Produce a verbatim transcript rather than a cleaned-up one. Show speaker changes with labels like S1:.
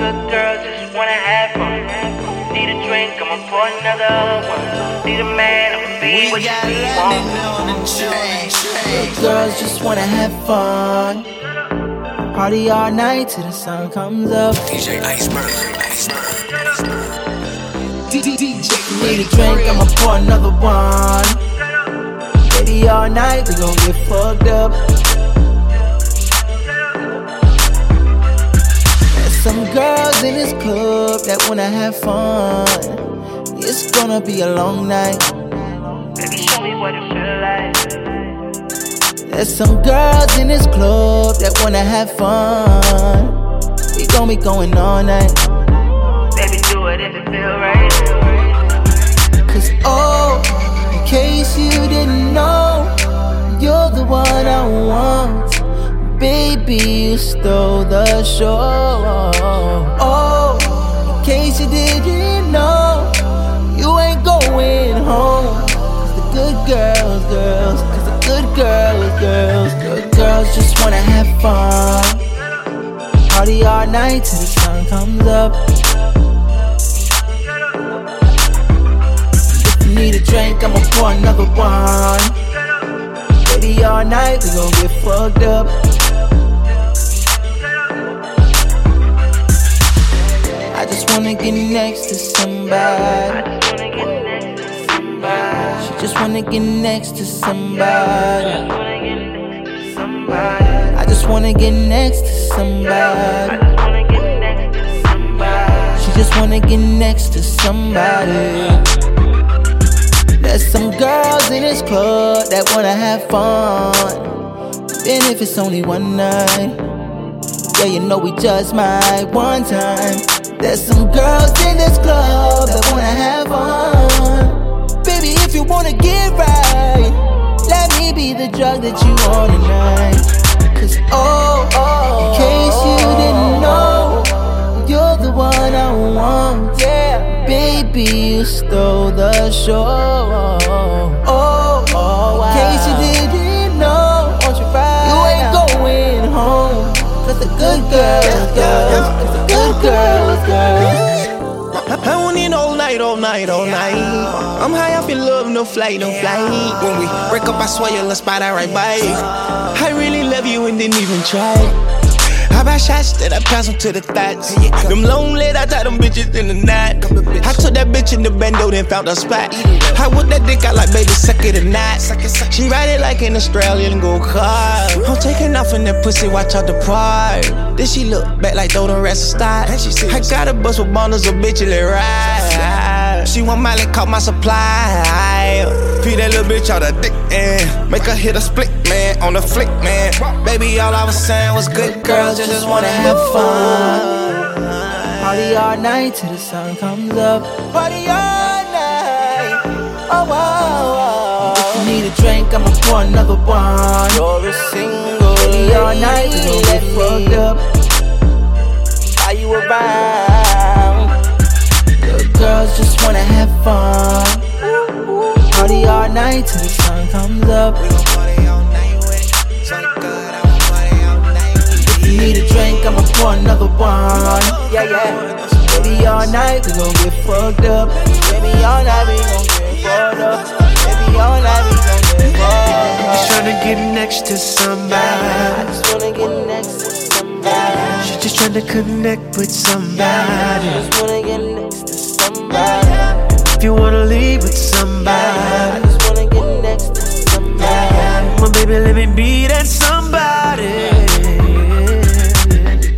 S1: Good girl, just wanna have fun. Need a drink, I'ma pour another one. Need a man, I'ma be what she wants.
S2: Good girls just wanna have fun. Party all night till the sun comes up.
S3: D J Iceberg, Iceberg, Iceberg.
S2: D J need a drink, I'ma pour another one. Baby, all night we gon' get fucked up. There's some girls in this club that wanna have fun. It's gonna be a long night.
S1: Baby, show me what it feel like.
S2: There's some girls in this club that wanna have fun. We gon' be going all night.
S1: Baby, do it if it feel right.
S2: Cause oh, in case you didn't know, you're the one I want. Baby, you stole the show. Oh, in case you didn't know, you ain't going home. Cause the good girls, girls, cause the good girls, girls, good girls just wanna have fun. Party all night till the sun comes up. If you need a drink, I'ma pour another one. Baby, all night we gon' get fucked up. I just wanna get next to somebody. She just wanna get next to somebody. I just wanna get next to somebody. She just wanna get next to somebody. There's some girls in this club that wanna have fun, even if it's only one night. Yeah, you know we just might one time. There's some girls in this club that wanna have fun. Baby, if you wanna get right, let me be the drug that you want tonight. Cause oh, oh, in case you didn't know, you're the one I want. Yeah, baby, you stole the show. Oh, oh, in case you didn't know, won't you ride? You ain't going home. Cause the good girls, girls, cause the good girls, girls.
S4: I want it all night, all night, all night. I'm high off in love, no flight, no flight. When we break up, I swear you'll spot I right by. I really love you and didn't even try. I buy shots that I pass them to the thoughts. Them lonely, I tie them bitches in the night. I took that bitch in the bando, then found a spot. I whip that dick out like baby, suck it or not. She ride it like an Australian go-kart. I'm taking off in that pussy, watch out depart. Then she look back like throw the rest of start. I got a bus with bundles of bitches that ride. She want Miley, caught my supply. Feed that little bitch out her dick and make her hit a split, man, on the flick, man. Baby, all I was saying was good girls just, just wanna have fun.
S2: Party all night till the sun comes up. Party all night. Oh, oh, oh. If you need a drink, I'ma pour another one.
S4: You're a single
S2: Baby, all night we gon' get fucked up.
S4: Are you around?
S2: Good girls just wanna have fun. Party all night till the sun comes up.
S4: We gon' party all night with it. So good, I won't party all night with it.
S2: If you need a drink, I'ma pour another one. Yeah, yeah. Baby, all night we gon' get fucked up. Baby, all night we gon' get fucked up. Baby, all night we gon' get fucked up.
S5: Just tryna get next to somebody.
S2: I just wanna get next to somebody.
S5: She just tryna connect with somebody.
S2: I just wanna get next to somebody.
S5: If you wanna leave with somebody,
S2: I just wanna get next to somebody.
S5: my baby, let me be that somebody.